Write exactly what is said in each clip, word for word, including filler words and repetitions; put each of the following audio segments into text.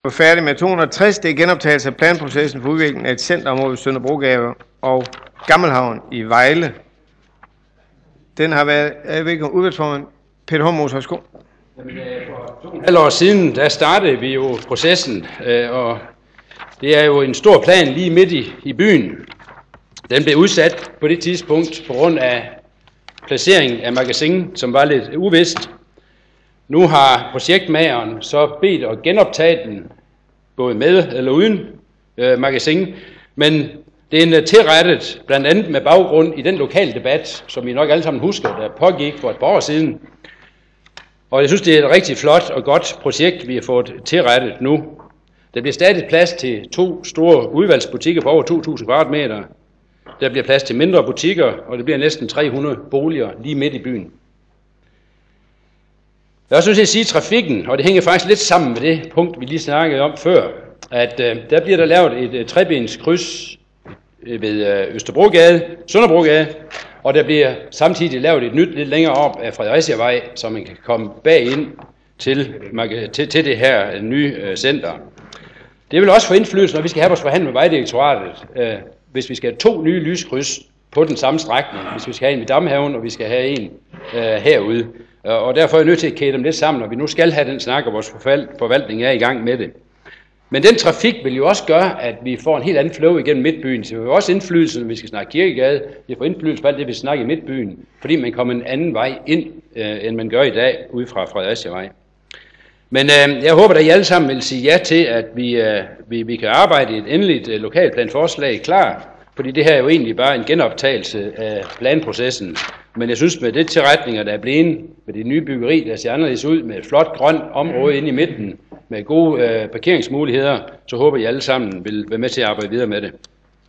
er færdig med to hundrede og tres. Det er genoptagelse af planprocessen for udviklingen af et centerområde i Sønderbrogade og Gammelhavn i Vejle. Den har været afviklet af udvalgsformand Peter Hormos. Værsgo. For to og en halv år siden, der startede vi jo processen, og det er jo en stor plan lige midt i, i byen. Den blev udsat på det tidspunkt på grund af placeringen af magasin, som var lidt uvist. Nu har projektmageren så bedt at genoptage den, både med eller uden øh, magasin, men det er en tilrettet, blandt andet med baggrund i den lokale debat, som vi nok alle sammen husker, der pågik for et par år siden. Og jeg synes, det er et rigtig flot og godt projekt, vi har fået tilrettet nu. Der bliver stadig plads til to store udvalgsbutikker på over to tusind kvadratmeter. Der bliver plads til mindre butikker, og det bliver næsten tre hundrede boliger lige midt i byen. Jeg vil også sige trafikken, og det hænger faktisk lidt sammen med det punkt, vi lige snakkede om før, at øh, der bliver der lavet et øh, trebens kryds ved øh, Østerbrogade, Sønderbrogade, og der bliver samtidig lavet et nyt lidt længere op af Fredericiavej, så man kan komme bag ind til, til, til det her nye øh, center. Det vil også få indflydelse, når vi skal have vores forhandling med Vejdirektoratet, øh, hvis vi skal have to nye lyskryds på den samme strækning, hvis vi skal have en i Damhaven, og vi skal have en øh, herude. Og derfor er jeg nødt til at kæde dem lidt sammen, når vi nu skal have den snak, og vores forvaltning er i gang med det. Men den trafik vil jo også gøre, at vi får en helt anden flow igennem Midtbyen. Så vi har også indflydelse, når vi skal snakke Kirkegade. Vi får indflydelse på alt det, vi snakker i Midtbyen, fordi man kommer en anden vej ind, øh, end man gør i dag, ude fra Fredericiavej. Men øh, jeg håber, at I alle sammen vil sige ja til, at vi, øh, vi, vi kan arbejde i et endeligt øh, lokalplanforslag klar, fordi det her er jo egentlig bare en genoptagelse af planprocessen. Men jeg synes, med det tilretninger, der er blevet, med det nye byggeri, der ser anderledes ud, med et flot grønt område inde i midten, med gode øh, parkeringsmuligheder, så håber jeg alle sammen vil være med til at arbejde videre med det.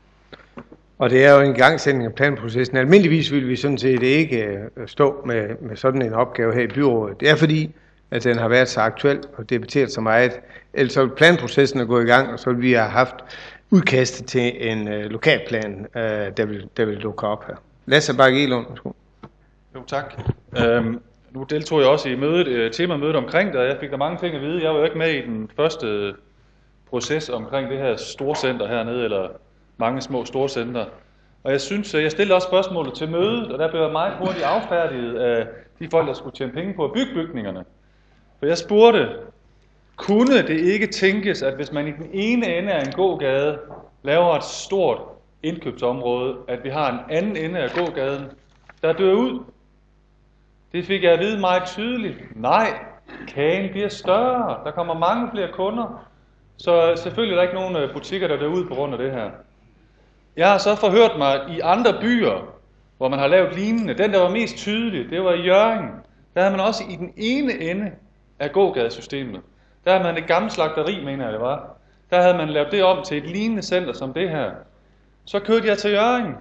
Og det er jo en gangsætning af planprocessen. Almindeligvis vil vi sådan set ikke stå med, med sådan en opgave her i byrådet. Det er fordi, at den har været så aktuel og debatteret så meget. Ellers så vil planprocessen er gået i gang, og så vil vi have haft udkastet til en øh, lokalplan, øh, der, vil, der vil dukke op her. Lasse Bakke-Elund, værsgo. Jo, tak. Øhm, nu deltog jeg også i mødet, øh, temamødet omkring det, og jeg fik der mange ting at vide. Jeg var jo ikke med i den første proces omkring det her storcenter hernede, eller mange små storcenter. Og jeg synes, jeg stillede også spørgsmålet til mødet, og der blev jeg meget hurtigt affærdiget af de folk, der skulle tjene penge på at bygge bygningerne. For jeg spurgte, kunne det ikke tænkes, at hvis man i den ene ende af en gågade laver et stort indkøbsområde, at vi har en anden ende af gågaden, der dør ud? Det fik jeg at vide meget tydeligt. Nej, kagen bliver større. Der kommer mange flere kunder. Så selvfølgelig er der ikke nogen butikker, der dør ud på grund af det her. Jeg har så forhørt mig i andre byer, hvor man har lavet lignende. Den, der var mest tydelig, det var i Hjørring. Der havde man også i den ene ende af gågadesystemet. Der havde man et gammelt slagteri, mener jeg det var. Der havde man lavet det om til et lignende center som det her. Så kørte jeg til Hjørring.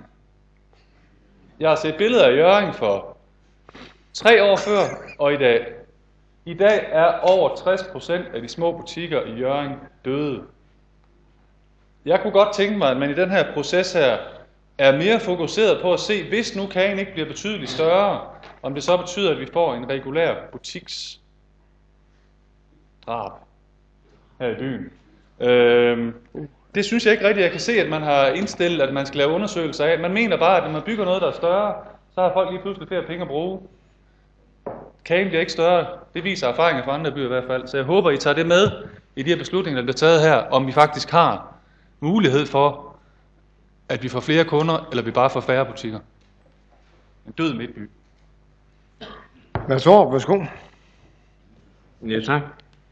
Jeg har set billeder af Hjørring for tre år før og i dag. I dag er over tres procent af de små butikker i Hjørring døde. Jeg kunne godt tænke mig, at man i den her proces her er mere fokuseret på at se, hvis nu kagen ikke bliver betydeligt større, om det så betyder, at vi får en regulær butiksdrab her i byen. Øhm, det synes jeg ikke rigtigt, jeg kan se, at man har indstillet, at man skal lave undersøgelser af. Man mener bare, at når man bygger noget, der er større, så har folk lige pludselig flere penge at bruge. Kagen bliver ikke større. Det viser erfaringer fra andre byer i hvert fald. Så jeg håber, I tager det med i de her beslutninger, der bliver taget her, om vi faktisk har mulighed for, at vi får flere kunder, eller vi bare får færre butikker. En død midtby. Værsgo, værsgo. Ja, tak.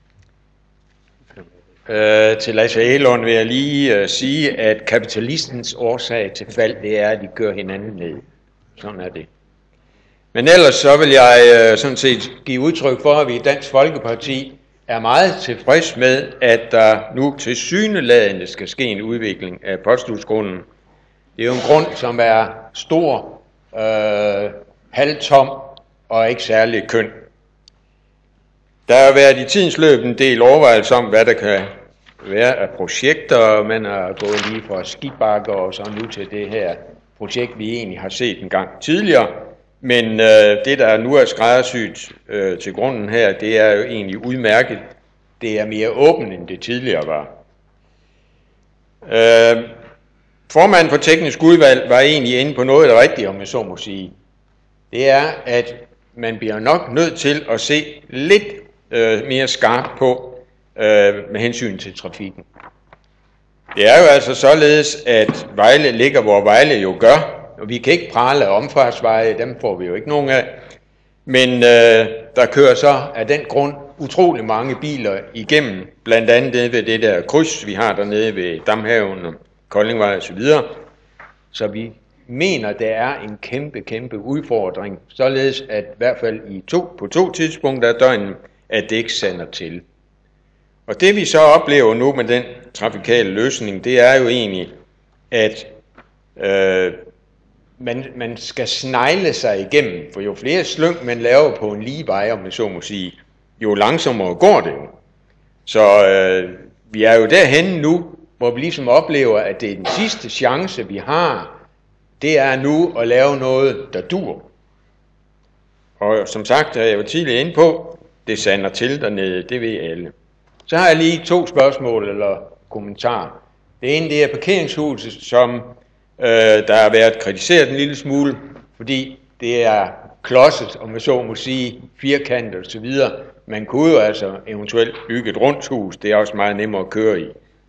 Øh, til Lasse Elund vil jeg lige uh, sige, at kapitalistens årsag til fald, det er, at de gør hinanden ned. Sådan er det. Men ellers så vil jeg uh, sådan set give udtryk for, at vi i Dansk Folkeparti er meget tilfreds med, at der nu tilsyneladende skal ske en udvikling af Posthusgrunden. Det er jo en grund, som er stor, øh, halvtom og ikke særlig køn. Der har været i tidens løb en del overvejelser om, hvad der kan være af projekter. Man har gået lige fra skibakker og så nu til det her projekt, vi egentlig har set en gang tidligere. Men øh, det, der nu er skræddersyet øh, til grunden her, det er jo egentlig udmærket. det er mere åbent, end det tidligere var. Øh, formanden for teknisk udvalg var egentlig inde på noget af det rigtige, om jeg så må sige. Det er, at man bliver nok nødt til at se lidt øh, mere skarpt på øh, med hensyn til trafikken. Det er jo altså således, at Vejle ligger, hvor Vejle jo gør, og vi kan ikke prale af omfartsveje, dem får vi jo ikke nogen af. Men øh, der kører så af den grund utrolig mange biler igennem, blandt andet ved det der kryds, vi har dernede ved Damhaven og Koldingvej og så videre. Så vi mener, der er en kæmpe, kæmpe udfordring, således at i hvert fald i to, på to tidspunkter af døgnet, at det ikke sander til. Og det vi så oplever nu med den trafikale løsning, det er jo egentlig, at øh, man, man skal snegle sig igennem, for jo flere slyng man laver på en lige vej, om man så må sige, jo langsommere går det jo. Så øh, vi er jo derhenne nu, hvor vi ligesom oplever, at det er den sidste chance, vi har, det er nu at lave noget, der dur. Og som sagt, jeg var tidligere inde på, det sander til dernede, det ved alle. Så har jeg lige to spørgsmål eller kommentarer. Det ene, det er parkeringshuset, som øh, der har været kritiseret en lille smule, fordi det er klodset, om man så må sige, firkantet og så videre. Man kunne jo altså eventuelt bygge et rundt hus, det er også meget nemmere at køre i.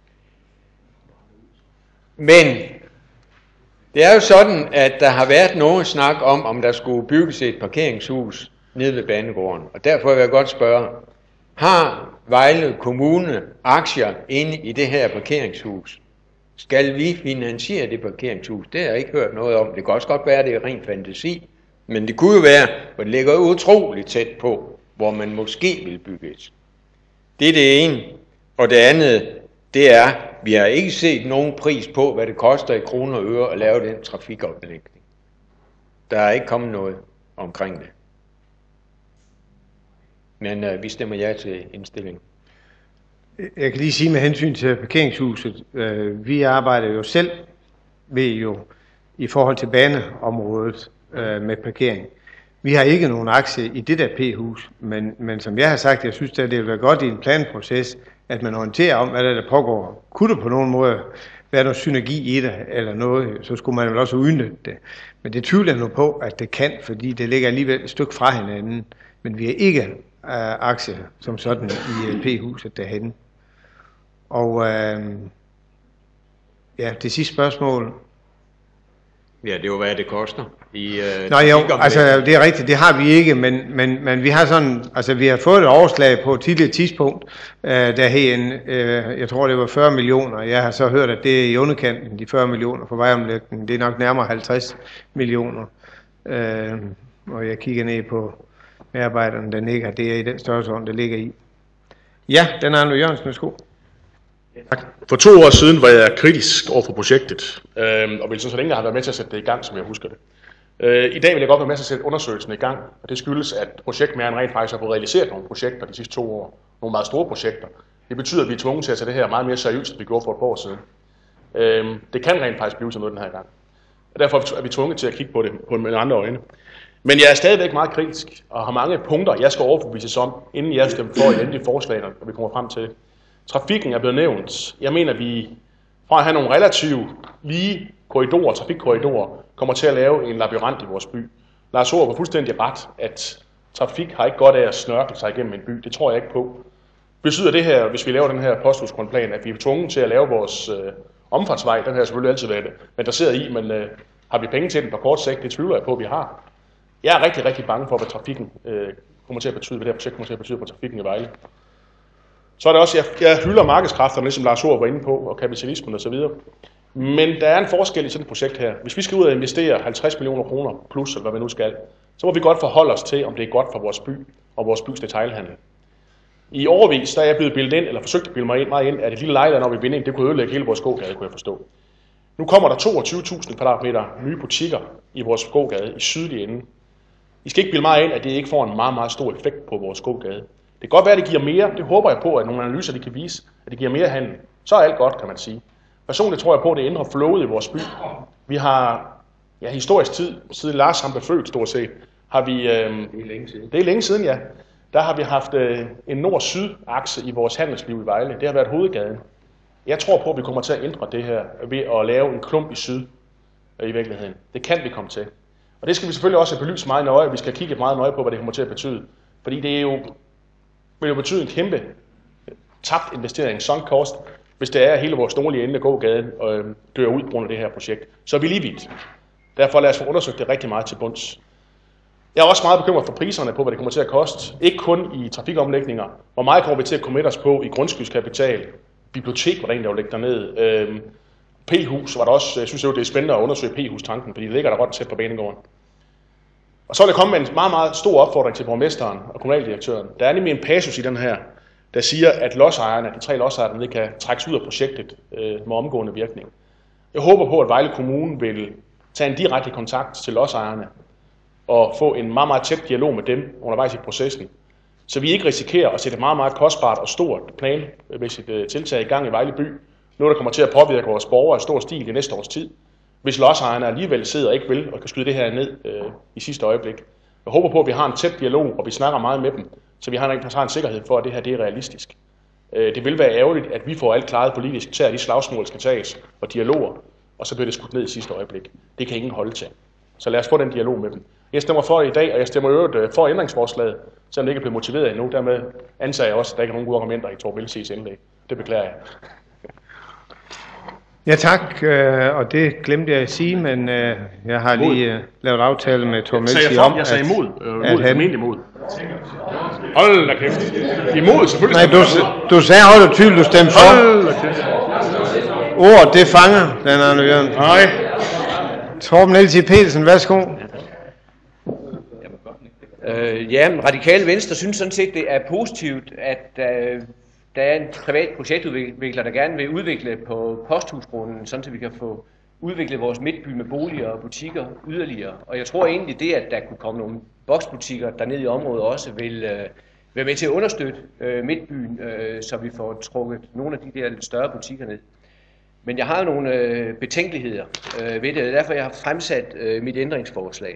Men det er jo sådan, at der har været nogen snak om, om der skulle bygges et parkeringshus nede ved banegården. Og derfor vil jeg godt spørge, har Vejle Kommune aktier inde i det her parkeringshus? Skal vi finansiere det parkeringshus? Det har jeg ikke hørt noget om. Det kan også godt være, at det er ren fantasi. Men det kunne jo være, for det ligger utroligt tæt på, hvor man måske vil bygge et. Det er det ene. Og det andet, det er, vi har ikke set nogen pris på, hvad det koster i kroner og øre at lave den trafikoplægning. Der er ikke kommet noget omkring det. Men øh, vi stemmer ja til indstillingen. Jeg kan lige sige med hensyn til parkeringshuset, øh, vi arbejder jo selv ved jo i forhold til baneområdet øh, med parkering. Vi har ikke nogen aktie i det der P-hus, men, men som jeg har sagt, jeg synes, at det vil være godt i en planproces, at man orienterer om, hvad der, der pågår. Kunne der på nogen måde være noget synergi i det, eller noget, så skulle man vel også udnytte det. Men det tvivler jeg nu på, at det kan, fordi det ligger alligevel et stykke fra hinanden. Men vi er ikke øh, aktie som sådan i øh, P-huset derhen. Og øh, ja, det sidste spørgsmål. Ja, det er jo, hvad det koster. I, øh, Nå jo, altså det er rigtigt, det har vi ikke, men, men, men vi har sådan, altså vi har fået et overslag på et tidligere tidspunkt, øh, der hed en, øh, jeg tror det var fyrre millioner, jeg har så hørt, at det er i underkanten, de fyrre millioner for vejomlægningen, det er nok nærmere halvtreds millioner, øh, og jeg kigger ned på medarbejderne, der ligger, det er i den størrelsesorden, der ligger i. Ja, den er Arne Jørgensen, værsgo. Tak. For to år siden var jeg kritisk over for projektet, øh, og ville så længe jeg har været med til at sætte det i gang, som jeg husker det. Øh, I dag vil jeg godt være med til at sætte undersøgelsen i gang, og det skyldes, at projektmageren rent faktisk har fået realiseret nogle projekter de sidste to år. Nogle meget store projekter. Det betyder, at vi er tvunget til at tage det her meget mere seriøst, end vi gjorde for et par år siden. Øh, det kan rent faktisk blive til noget den her gang. Og derfor er vi tvunget til at kigge på det på med andre øjne. Men jeg er stadigvæk meget kritisk, og har mange punkter, jeg skal overbevises om, inden jeg stemmer for et endeligt forslag, når vi kommer frem til det. Trafikken er blevet nævnt. Jeg mener, vi fra at have nogle relativt lige korridorer, trafikkorridorer, kommer til at lave en labyrint i vores by. Lars Aarup var fuldstændig ret, at trafik har ikke godt af at snørkle sig igennem en by. Det tror jeg ikke på. Betyder det her, hvis vi laver den her posthusgrundplan, at vi er tvunget til at lave vores øh, omfartsvej? Den her selvfølgelig altid været interesseret i, men øh, har vi penge til den på kort sigt? Det tvivler jeg på, at vi har. Jeg er rigtig, rigtig bange for, hvad trafikken øh, kommer til at betyde, hvad det her projekt kommer til at betyde på trafikken i Vejle. Så er det også, jeg, jeg hylder markedskræfterne, ligesom Lars Aarup var inde på, og kapitalismen osv. Men der er en forskel i sådan et projekt her. Hvis vi skal ud og investere halvtreds millioner kroner plus, eller hvad vi nu skal, så må vi godt forholde os til, om det er godt for vores by og vores bys detailhandel. I overvis, der er jeg blevet bildet ind, eller forsøgt at bilde mig ind, meget ind, at det lille lejlighed, når vi vinder ind, det kunne ødelægge hele vores gågade, kunne jeg forstå. Nu kommer der toogtyve tusind kvadratmeter nye butikker i vores gågade i sydlige ende. I skal ikke bilde mig ind, at det ikke får en meget, meget stor effekt på vores gågade. Det kan godt være, at det giver mere. Det håber jeg på, at nogle analyser de kan vise, at det giver mere handel. Så er alt godt, kan man sige. Personligt tror jeg på, at det ændrer flowet i vores by. Vi har, ja, historisk tid, siden Lars han blev født, stort set, har vi... Øh, det er længe siden. Det er længe siden, ja. der har vi haft øh, en nord-syd-akse i vores handelsliv i Vejle. Det har været hovedgaden. Jeg tror på, at vi kommer til at ændre det her ved at lave en klump i syd øh, i virkeligheden. Det kan vi komme til. Og det skal vi selvfølgelig også belyse meget nøje. Vi skal kigge meget nøje på, hvad det kommer til at betyde. Fordi det er jo, vil jo betyde en kæmpe tabt investering, sunk cost, hvis det er, at hele vores nordlige ende af gågaden øh, dør ud på grund af det her projekt. Så er vi lige vidt. Derfor lad os få undersøgt det rigtig meget til bunds. Jeg er også meget bekymret for priserne på, hvad det kommer til at koste. Ikke kun i trafikomlægninger. Hvor meget kommer vi til at komme os på i grundskylskapital? Bibliotek, hvordan der vil ligge dernede. Øhm, P-hus var der også. Jeg synes jo, det er spændende at undersøge P-hus-tanken, fordi det ligger der godt tæt på banegården. Og så vil jeg komme med en meget, meget stor opfordring til borgmesteren og kommunaldirektøren. Der er nemlig en passus i den her, der siger, at lodsejerne, de tre lodsejere, kan trækkes ud af projektet øh, med omgående virkning. Jeg håber på, at Vejle Kommune vil tage en direkte kontakt til lodsejerne og få en meget, meget tæt dialog med dem undervejs i processen, så vi ikke risikerer at sætte et meget, meget kostbart og stort planmæssigt tiltag i gang i Vejle by, noget der kommer til at påvirke vores borgere i stor stil i næste års tid, hvis lodsejerne alligevel sidder og ikke vil og kan skyde det her ned øh, i sidste øjeblik. Jeg håber på, at vi har en tæt dialog, og vi snakker meget med dem, så vi har en, har en sikkerhed for, at det her det er realistisk. Øh, det vil være ærgerligt, at vi får alt klaret politisk, tager de slagsmål skal tages og dialoger, og så bliver det skudt ned i sidste øjeblik. Det kan ingen holde til. Så lad os få den dialog med dem. Jeg stemmer for i dag, og jeg stemmer øvrigt for ændringsforslaget, selvom det ikke er blevet motiveret endnu. Dermed antager jeg også, at der ikke er nogen gode argumenter i Torben Elsies indlæg. Det beklager jeg. Ja tak, og det glemte jeg at sige, men jeg har lige lavet aftale med Torben Elsie om, jeg sagde imod, at, at han... imod. Hold da kæft. Imod, selvfølgelig. Nej, du, du sagde hold da tydeligt, du stemte for. Hold da kæft. Ordet, det fanger, den Arne Jørgensen. Nej. Torben Elsie Petersen, værsgo. Øh, ja, Radikale Venstre synes sådan set, det er positivt, at øh, der er en privat projektudvikler, der gerne vil udvikle på posthusgrunden, sådan så vi kan få udviklet vores midtby med boliger og butikker yderligere. Og jeg tror egentlig det, at der kunne komme nogle boksbutikker dernede i området også, vil øh, være med til at understøtte øh, midtbyen, øh, så vi får trukket nogle af de der lidt større butikker ned. Men jeg har jo nogle øh, betænkeligheder øh, ved det, og derfor jeg har fremsat øh, mit ændringsforslag.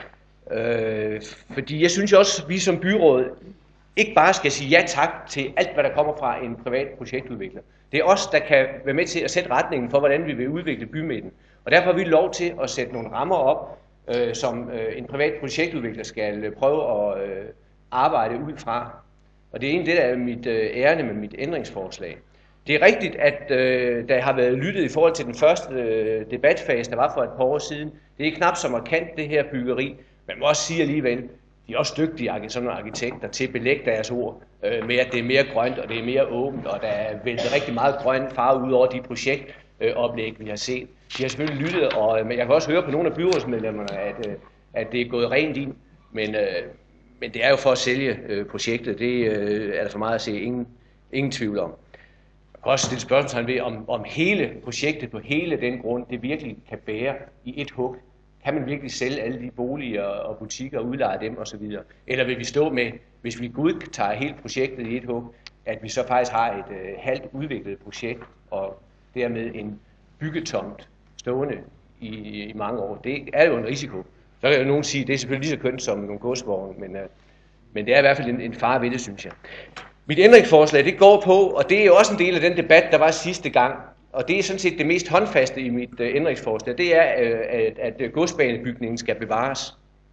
Øh, fordi jeg synes også, at vi som byråd ikke bare skal sige ja tak til alt, hvad der kommer fra en privat projektudvikler. Det er os, der kan være med til at sætte retningen for, hvordan vi vil udvikle bymidten. Og derfor har vi lov til at sætte nogle rammer op, øh, som øh, en privat projektudvikler skal prøve at øh, arbejde ud fra. Og det er egentlig det, der er mit øh, ærne med mit ændringsforslag. Det er rigtigt, at øh, der har været lyttet i forhold til den første øh, debatfase, der var for et par år siden. Det er knap så markant, det her byggeri. Man må også sige alligevel, de er også dygtige sådan nogle arkitekter til at belægge deres ord øh, med, at det er mere grønt, og det er mere åbent, og der er væltet rigtig meget grøn farve ud over de projektoplæg, vi har set. De har selvfølgelig lyttet, og men jeg kan også høre på nogle af byrådsmedlemmerne, at, øh, at det er gået rent ind, men, øh, men det er jo for at sælge øh, projektet. Det øh, er der for meget at se ingen, ingen tvivl om. Jeg kan også stille spørgsmål ved, om, om hele projektet på hele den grund, det virkelig kan bære i et hug. Kan man virkelig sælge alle de boliger og butikker og udleje dem osv.? Eller vil vi stå med, hvis vi godtager hele projektet i et hug, at vi så faktisk har et øh, halvt udviklet projekt og dermed en byggetomt stående i, i mange år? Det er jo en risiko. Så kan jo nogen sige, at det er selvfølgelig lige så kønt som nogle godsvogne, men, øh, men det er i hvert fald en, en fare ved det, synes jeg. Mit ændringsforslag, det går på, og det er jo også en del af den debat, der var sidste gang, og det er sådan set det mest håndfaste i mit øh, ændringsforslag, det er, øh, at, at godsbanebygningen skal bevares.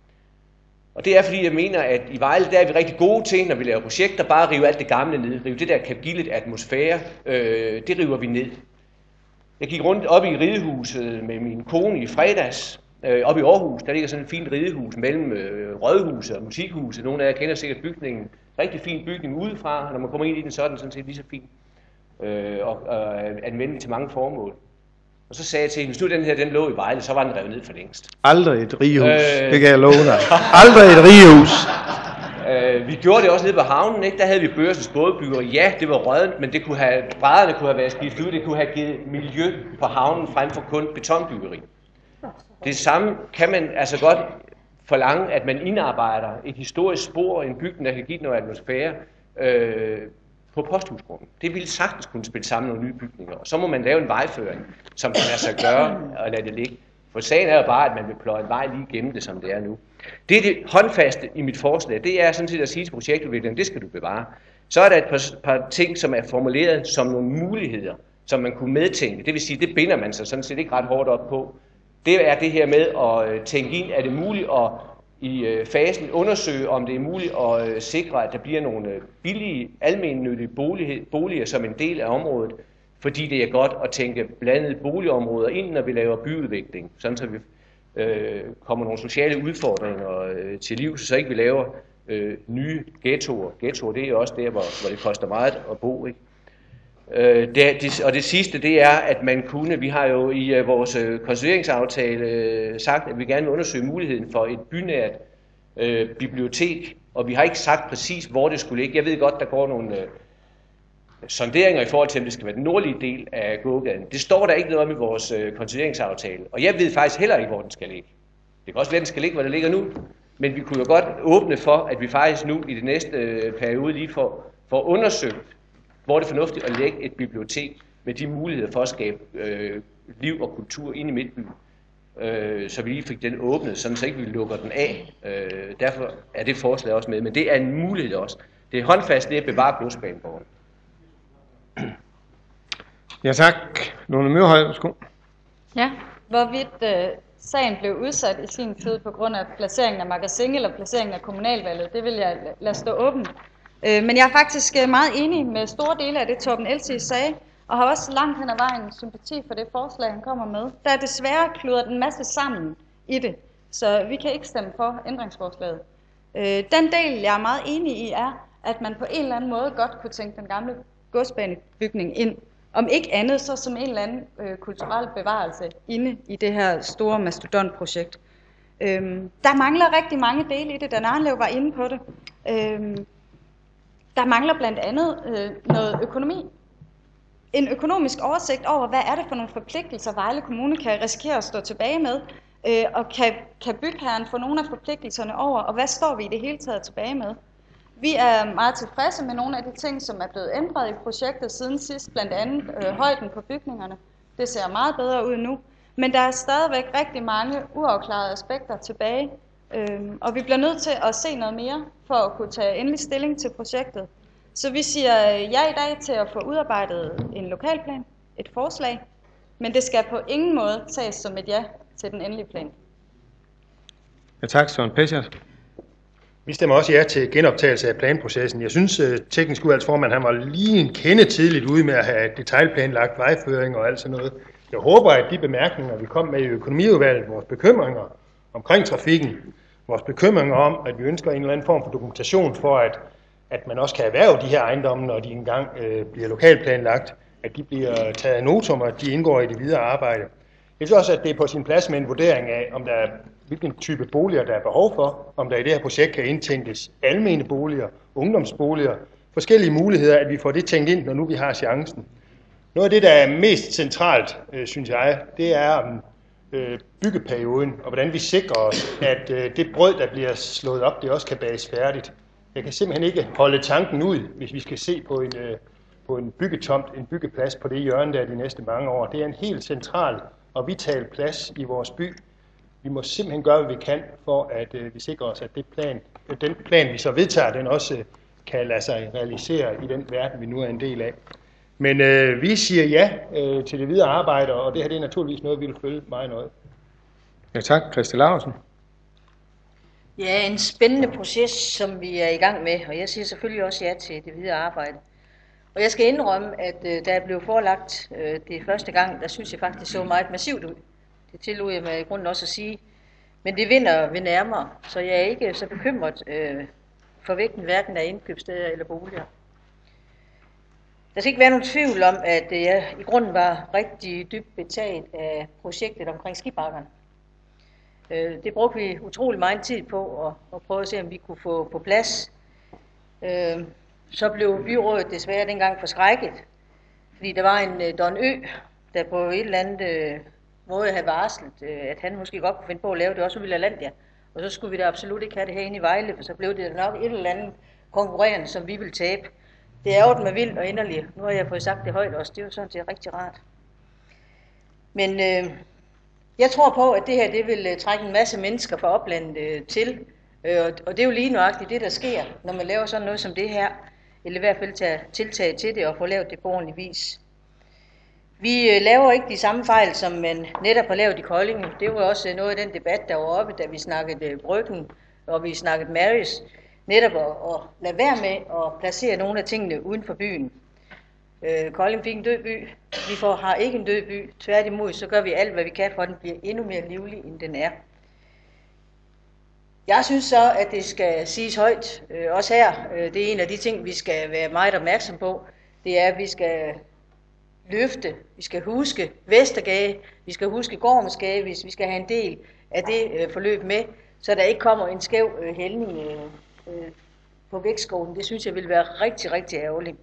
Og det er, fordi jeg mener, at i Vejle, der er vi rigtig gode til, når vi laver projekter, bare at rive alt det gamle ned. Rive det der kan give lidt atmosfære, øh, det river vi ned. Jeg gik rundt op i ridehuset med min kone i fredags, øh, op i Aarhus. Der ligger sådan et fint ridehus mellem øh, Rådhuset og Musikhuset. Nogle af jer kender sikkert bygningen. Rigtig fin bygning udefra, når man kommer ind i den, så er den sådan set lige så fin. Øh, og, og anvendelig til mange formål. Og så sagde jeg til hende, hvis nu den her den lå i Vejle, så var den revet ned for længst. Aldrig et rigehus, øh, det kan jeg love dig. Aldrig et rigehus. øh, vi gjorde det også nede på havnen, ikke? Der havde vi Børsens bådebyggeri. Ja, det var rødent, men det kunne have, brædderne kunne have været skiftet ud, det kunne have givet miljø på havnen frem for kun betonbyggeri. Det samme kan man altså godt forlange, at man indarbejder et historisk spor, en bygning, der kan give noget atmosfære, øh, på posthusgrunden. Det ville sagtens kunne spille sammen nogle nye bygninger, og så må man lave en vejføring, som kan lade sig gøre og lade det ligge. For sagen er jo bare, at man vil pløje en vej lige igennem det, som det er nu. Det er det håndfaste i mit forslag. Det er sådan set at sige til projektudviklingen, det skal du bevare. Så er der et par, par ting, som er formuleret som nogle muligheder, som man kunne medtænke. Det vil sige, det binder man sig sådan set ikke ret hårdt op på. Det er det her med at tænke ind, er det muligt at i fasen undersøge, om det er muligt at sikre, at der bliver nogle billige, almennyttige boliger som en del af området, fordi det er godt at tænke blandede boligområder ind, når vi laver byudvikling, sådan så vi øh, kommer nogle sociale udfordringer øh, til liv, så ikke vi laver øh, nye ghettoer. Ghettoer, det er også der, hvor, hvor det koster meget at bo, ikke? Øh, det, det, og det sidste, det er, at man kunne, vi har jo i uh, vores uh, konstitueringsaftale uh, sagt, at vi gerne vil undersøge muligheden for et bynært uh, bibliotek, og vi har ikke sagt præcis, hvor det skulle ligge. Jeg ved godt, der går nogle uh, sonderinger i forhold til, om det skal være den nordlige del af gågaden. Det står der ikke noget om i vores uh, konstitueringsaftale, og jeg ved faktisk heller ikke, hvor den skal ligge. Det kan også være, at den skal ligge, hvor den ligger nu, men vi kunne jo godt åbne for, at vi faktisk nu i det næste uh, periode lige får, får undersøgt, hvor det er fornuftigt at lægge et bibliotek med de muligheder for at skabe øh, liv og kultur inde i midtbyen, øh, så vi lige fik den åbnet, sådan så ikke vi lukker den af. Øh, derfor er det forslag også med, men det er en mulighed også. Det er håndfast, det er at bevare godsbanegården. Ja tak. Lone Mørhøj, værsgo. Ja, hvorvidt øh, sagen blev udsat i sin tid på grund af placeringen af magasin eller placeringen af kommunalvalget, det vil jeg lade stå åbent. Men jeg er faktisk meget enig med store dele af det, Torben Elsie sagde, og har også langt hen ad vejen sympati for det forslag, han kommer med. Der er desværre kludret en masse sammen i det, så vi kan ikke stemme for ændringsforslaget. Den del, jeg er meget enig i, er, at man på en eller anden måde godt kunne tænke den gamle godsbanebygning ind. Om ikke andet, så som en eller anden øh, kulturel bevarelse inde i det her store mastodontprojekt. Øhm, der mangler rigtig mange dele i det, Dan Arnlev var inde på det. Øhm, Der mangler blandt andet øh, noget økonomi. En økonomisk oversigt over, hvad er det for nogle forpligtelser, Vejle Kommune kan risikere at stå tilbage med, øh, og kan, kan bygherren få nogle af forpligtelserne over, og hvad står vi i det hele taget tilbage med? Vi er meget tilfredse med nogle af de ting, som er blevet ændret i projektet siden sidst, blandt andet øh, højden på bygningerne. Det ser meget bedre ud nu, men der er stadigvæk rigtig mange uafklarede aspekter tilbage. Øhm, og vi bliver nødt til at se noget mere for at kunne tage endelig stilling til projektet. Så vi siger ja i dag til at få udarbejdet en lokalplan, et forslag, men det skal på ingen måde tages som et ja til den endelige plan. Ja tak, Søren Pechers. Vi stemmer også ja til genoptagelse af planprocessen. Jeg synes, at teknisk udvalgsformand han var lige en kende tidligt ude med at have detaljplanlagt vejføring og alt sådan noget. Jeg håber, at de bemærkninger, vi kom med i økonomiudvalget, vores bekymringer omkring trafikken, vores bekymringer om, at vi ønsker en eller anden form for dokumentation for, at, at man også kan erhverve de her ejendomme, når de engang øh, bliver lokalplanlagt, at de bliver taget af notum, og at de indgår i det videre arbejde. Jeg synes også, at det er på sin plads med en vurdering af, om der er, hvilken type boliger, der er behov for, om der i det her projekt kan indtænkes almene boliger, ungdomsboliger, forskellige muligheder, at vi får det tænkt ind, når nu vi har chancen. Noget af det, der er mest centralt, øh, synes jeg, det er om øh, byggeperioden, og hvordan vi sikrer os, at øh, det brød, der bliver slået op, det også kan bages færdigt. Jeg kan simpelthen ikke holde tanken ud, hvis vi skal se på en, øh, på en byggetomt, en byggeplads på det hjørne der de næste mange år. Det er en helt central og vital plads i vores by. Vi må simpelthen gøre, hvad vi kan, for at øh, vi sikrer os, at det plan, den plan, vi så vedtager, den også øh, kan lade sig realisere i den verden, vi nu er en del af. Men øh, vi siger ja øh, til det videre arbejde, og det her det er naturligvis noget, vi vil følge meget nøje. Ja tak, Christel Laursen. Ja, en spændende proces, som vi er i gang med, og jeg siger selvfølgelig også ja til det videre arbejde. Og jeg skal indrømme, at øh, da jeg blev forelagt øh, det første gang, der synes jeg faktisk så meget massivt ud. Det tillod jeg mig i grunden også at sige. Men det vinder ved nærmere, så jeg er ikke så bekymret øh, for vægten hverken af indkøbssteder eller boliger. Der skal ikke være nogen tvivl om, at jeg i grunden var rigtig dybt betaget af projektet omkring skibakkerne. Det brugte vi utrolig meget tid på at, at prøve at se, om vi kunne få på plads. Så blev byrådet desværre dengang forskrækket, fordi der var en Don Ø, der på et eller andet måde havde varslet, at han måske godt kunne finde på at lave det også ude i Lalandia. Og så skulle vi da absolut ikke have det herinde i Vejle, for så blev det nok et eller andet konkurrerende, som vi ville tabe. Det ærgede mig vildt og inderligt. Nu har jeg fået sagt det højt også. Det er jo sådan set rigtig rart. Men øh, Jeg tror på, at det her det vil uh, trække en masse mennesker fra oplandet uh, til, uh, og det er jo lige nøjagtigt det, der sker, når man laver sådan noget som det her, eller i hvert fald tage tiltag til det og få lavet det på ordentlig vis. Vi uh, laver ikke de samme fejl, som man netop har lavet i Kolding. Det var også uh, noget af den debat, der var oppe, da vi snakkede uh, Bryggen, og vi snakkede Marys, netop at, at lade være med at placere nogle af tingene uden for byen. Øh, Kolding fik en død by. Vi får, har ikke en død by. Tværtimod, så gør vi alt, hvad vi kan, for at den bliver endnu mere livlig, end den er. Jeg synes så, at det skal siges højt. Øh, også her, øh, det er en af de ting, vi skal være meget opmærksom på. Det er, at vi skal løfte, vi skal huske Vestergade, vi skal huske Gormsgade, hvis vi skal have en del af det øh, forløb med, så der ikke kommer en skæv øh, hældning øh, øh, på vægtskålen. Det synes jeg vil være rigtig, rigtig ærgerligt.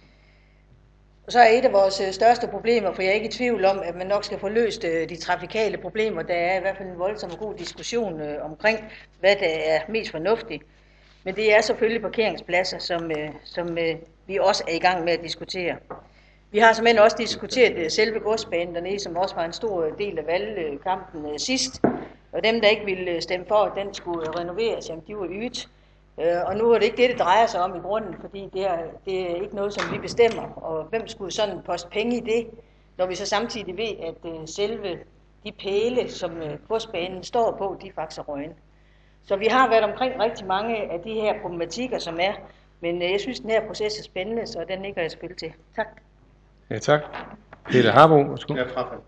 Og så er et af vores største problemer, for jeg er ikke i tvivl om, at man nok skal få løst de trafikale problemer. Der er i hvert fald en voldsom og god diskussion omkring, hvad der er mest fornuftigt. Men det er selvfølgelig parkeringspladser, som, som vi også er i gang med at diskutere. Vi har simpelthen også diskuteret selve godsbanen dernede, som også var en stor del af valgkampen sidst. Og dem, der ikke ville stemme for, at den skulle renoveres, jamen de var ydt. Og nu er det ikke det, det drejer sig om i grunden, fordi det er, det er ikke noget, som vi bestemmer. Og hvem skulle sådan poste penge i det, når vi så samtidig ved, at selve de pæle, som godsbanen står på, de faktisk er røgne. Så vi har været omkring rigtig mange af de her problematikker, som er. Men jeg synes, den her proces er spændende, så den ligger jeg spil til. Tak. Ja, tak. Peter Harbo, værsgo. Ja, frafald.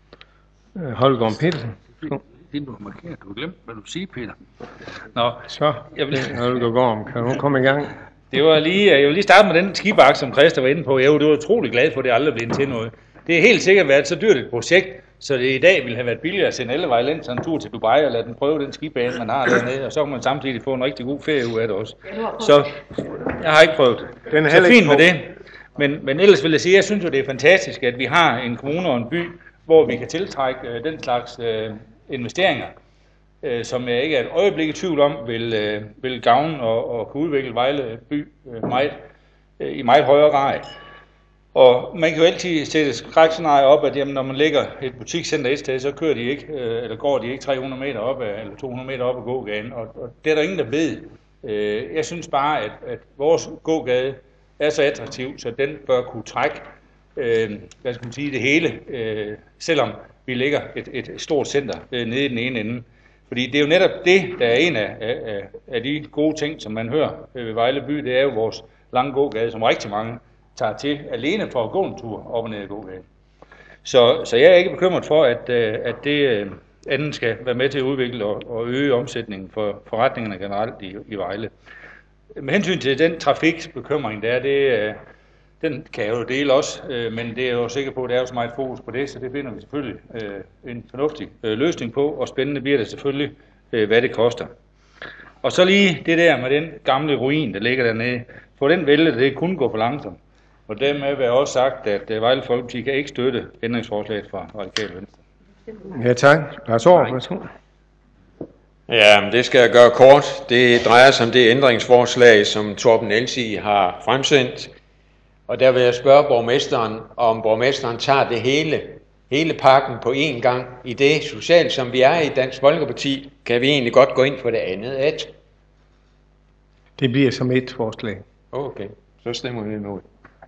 Holger Petersen. Det du har markeret, du har glemt, hvad du siger, Peter. Nå, så, jeg vil... Holger Gorm, kan du komme i gang? Det var lige, jeg vil lige starte med den skibakke, som Christa var inde på. Jeg var, det var utrolig glad for, at det aldrig blev til noget. Det er helt sikkert været så dyrt et projekt, så det i dag ville have været billigere at sende alle Vejland en tur til Dubai og lade den prøve den skibane, man har dernede, og så kan man samtidig få en rigtig god ferie ud af det også. Så jeg har ikke prøvet. Den er så fint med det. Men, men ellers vil jeg sige, at jeg synes jo, det er fantastisk, at vi har en kommune og en by, hvor vi kan tiltrække øh, den slags øh, investeringer, øh, som jeg ikke er et øjeblik i tvivl om, vil, øh, vil gavne og, og kunne udvikle Vejle by øh, meget, øh, i meget højere grad. Og man kan jo altid sætte skrækscenarier op, at jamen, når man lægger et butikscenter et sted, så kører de ikke, øh, eller går de ikke tre hundrede meter op af, eller to hundrede meter op ad gågaden, og, og det er der ingen, der ved. Øh, jeg synes bare, at, at vores gågade er så attraktiv, så den bør kunne trække øh, hvad skal man sige, det hele, øh, selvom vi lægger et, et stort center øh, nede i den ene ende. Fordi det er jo netop det, der er en af, af, af de gode ting, som man hører øh, ved Vejle by, det er jo vores lange gågade, som rigtig mange tager til alene for at gå en tur op og ned i gågaden. Så, så jeg er ikke bekymret for, at, øh, at det øh, andet skal være med til at udvikle og, og øge omsætningen for forretningerne generelt i, i Vejle. Med hensyn til den trafikbekymring, der er, det, øh, den kan jeg jo dele også, øh, men det er jo sikker på, at der er jo så meget fokus på det, så det finder vi selvfølgelig øh, en fornuftig øh, løsning på, og spændende bliver det selvfølgelig, øh, hvad det koster. Og så lige det der med den gamle ruin, der ligger dernede. For den vælge, det kunne gå for langsomt. Og dermed vil jeg også sagt, at uh, Vejle Folkeparti kan ikke støtte ændringsforslaget fra Radikale Venstre. Ja, tak. Lars Aar, værsgo. Ja, men det skal jeg gøre kort. Det drejer sig om det ændringsforslag, som Torben Elsi har fremsendt. Og der vil jeg spørge borgmesteren, om borgmesteren tager det hele, hele pakken på én gang. I det socialt, som vi er i Dansk Folkeparti, kan vi egentlig godt gå ind for det andet et. Det bliver som et forslag. Okay, så stemmer vi imod.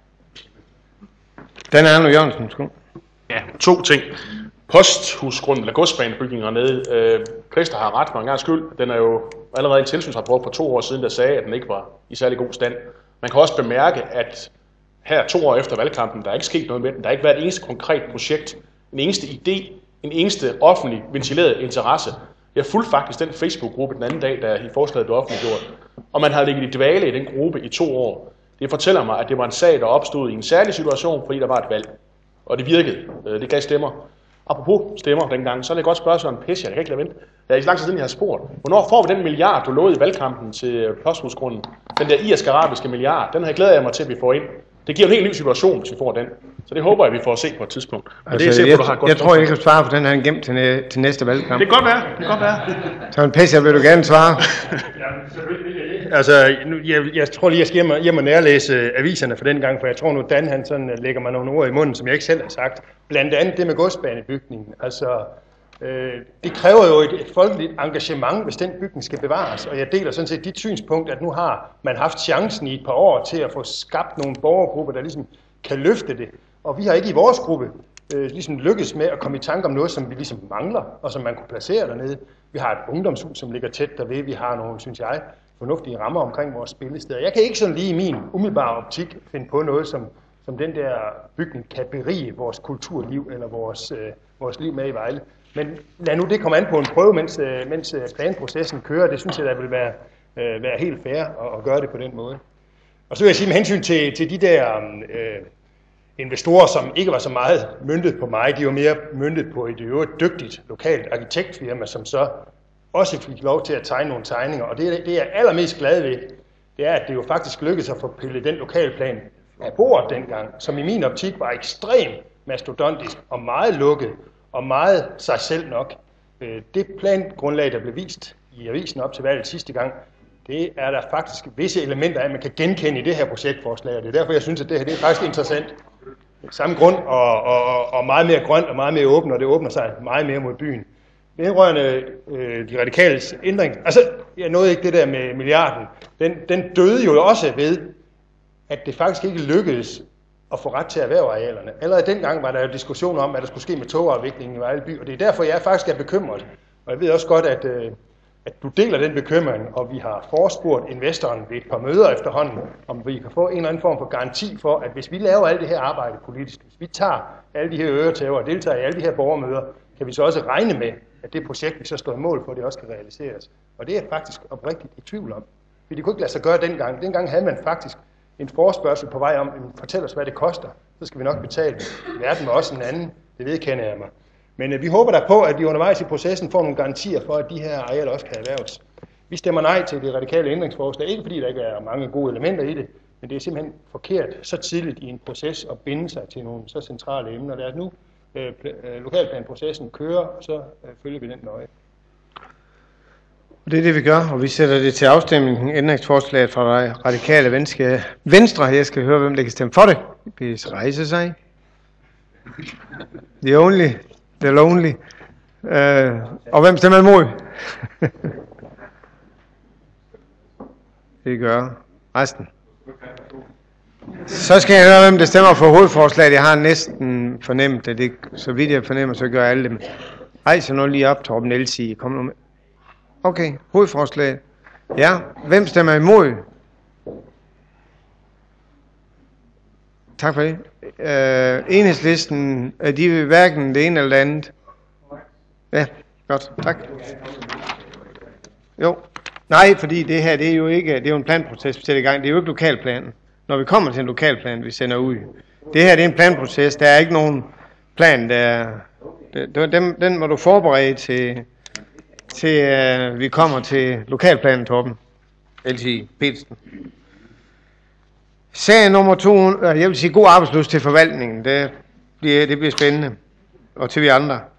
Dan Arno Jørgensen, sko. Ja, to ting. Posthusgrunden, eller godsbanebygninger nede. Øh, Christa har ret for en gang skyld. Den er jo allerede en tilsynsrapport for to år siden, der sagde, at den ikke var i særlig god stand. Man kan også bemærke, at her to år efter valgkampen, der er ikke sket noget med den. Der har ikke været et eneste konkret projekt, en eneste idé, en eneste offentlig ventileret interesse. Jeg fulgte faktisk den Facebook-gruppe den anden dag, da i forslaget blev offentliggjort. Og man havde ligget i dvale i den gruppe i to år. Det fortæller mig, at det var en sag, der opstod i en særlig situation, fordi der var et valg. Og det virkede. Det gav stemmer. Apropos stemmer dengang, så er det godt spørge Søren Pescher. Jeg kan ikke lade vente. Det er ikke lang tid siden, jeg har spurgt. Hvornår får vi den milliard, du lovede i valgkampen til posthusgrunden? Den der irsk-arabiske milliard, den har jeg glædet mig til, at vi får ind. Det giver en helt ny situation, hvis vi får den. Så det håber jeg, vi får at se på et tidspunkt. Altså, det er sikkert, jeg, du har godt jeg tror, jeg kan svare på den her gemt til, næ- til næste valgkamp. Det kan godt være. Det kan godt være. Søren Pescher, vil du gerne svare? Altså, nu, jeg, jeg tror lige, jeg skal hjem og, hjem og nærlæse aviserne for den gang, for jeg tror nu, Dan han sådan lægger mig nogle ord i munden, som jeg ikke selv har sagt. Blandt andet det med godsbanebygningen. Altså, Øh, det kræver jo et, et folkeligt engagement, hvis den bygning skal bevares, og jeg deler sådan set dit synspunkt, at nu har man haft chancen i et par år til at få skabt nogle borgergrupper, der ligesom kan løfte det, og vi har ikke i vores gruppe øh, ligesom lykkes med at komme i tanke om noget, som vi ligesom mangler, og som man kunne placere dernede. Vi har et ungdomshus, som ligger tæt derved, vi har nogle, synes jeg, fornuftige rammer omkring vores spillesteder. Jeg kan ikke sådan lige i min umiddelbare optik finde på noget, som, som den der bygning kan berige vores kulturliv eller vores, øh, vores liv med i Vejle. Men lad nu det komme an på en prøve, mens, øh, mens planprocessen kører. Det synes jeg, der vil være, øh, være helt fair at, at gøre det på den måde. Og så vil jeg sige med hensyn til, til de der øh, investorer, som ikke var så meget møntet på mig, de var mere møntet på et øvrigt dygtigt lokalt arkitektfirma, som så også fik lov til at tegne nogle tegninger. Og det, det jeg er allermest glad ved, det er, at det jo faktisk lykkedes at få pillet den lokalplan af bordet dengang, som i min optik var ekstremt mastodontisk og meget lukket og meget sig selv nok. Det plangrundlag, der blev vist i avisen op til valget sidste gang, det er der faktisk visse elementer af, man kan genkende i det her projektforslag, og det er derfor, jeg synes, at det her det er faktisk interessant. Samme grund og, og, og meget mere grønt og meget mere åbent, og det åbner sig meget mere mod byen. Vedrørende øh, de radikales ændring, altså jeg nåede ikke det der med milliarden, den, den døde jo også ved, at det faktisk ikke lykkedes at få ret til erhvervearealerne. Allerede dengang var der jo diskussioner om, hvad der skulle ske med togafviklingen i Vejle by, og det er derfor, jeg faktisk er bekymret. Og jeg ved også godt, at, øh, at du deler den bekymring, og vi har forespurgt investoren ved et par møder efterhånden, om vi kan få en eller anden form for garanti for, at hvis vi laver alt det her arbejde politisk, hvis vi tager alle de her øretæver og deltager i alle de her borgermøder, kan vi så også regne med, at det projekt, vi så står i mål for, det også kan realiseres. Og det er jeg faktisk oprigtigt i tvivl om. For det kunne ikke lade sig gøre dengang. Dengang havde man faktisk en forespørgsel på vej om, fortæl os, hvad det koster. Så skal vi nok betale. Verden var også en anden. Det vedkender jeg mig. Men øh, vi håber da på, at vi undervejs i processen får nogle garantier for, at de her arealer også kan erhverves. Vi stemmer nej til det radikale ændringsforslag. Ikke fordi der ikke er mange gode elementer i det, men det er simpelthen forkert så tidligt i en proces at binde sig til nogle så centrale emner. Lad os nu øh, lokalplanprocessen kører, og så øh, følger vi den nøje. Det er det, vi gør, og vi sætter det til afstemning. Ændringsforslaget fra radikale venstre. Venstre, jeg skal høre, hvem der kan stemme for det. Please rejse sig. The only, the lonely. Uh, og hvem stemmer imod? Det gør resten. Så skal jeg høre, hvem der stemmer for hovedforslaget. Jeg har næsten fornemt, at det, så vidt jeg fornemmer, så gør alle dem. Rejse nu lige op, Torben Elsie. Kom nu med. Okay, hovedforslag. Ja, hvem stemmer imod? Tak for det. Uh, Enhedslisten, er de hverken det ene eller det andet? Ja, godt, tak. Jo, nej, fordi det her, det er jo ikke, det er jo en planproces, vi sætter i gang. Det er jo ikke lokalplanen. Når vi kommer til en lokalplan, vi sender ud. Det her, det er en planproces. Der er ikke nogen plan, der det, den, den må du forberede til... til uh, vi kommer til lokalplanen, Torben. Elsie Petersen. Sag nummer to, uh, jeg vil sige god arbejdsløs til forvaltningen. Det bliver, det bliver spændende. Og til vi andre.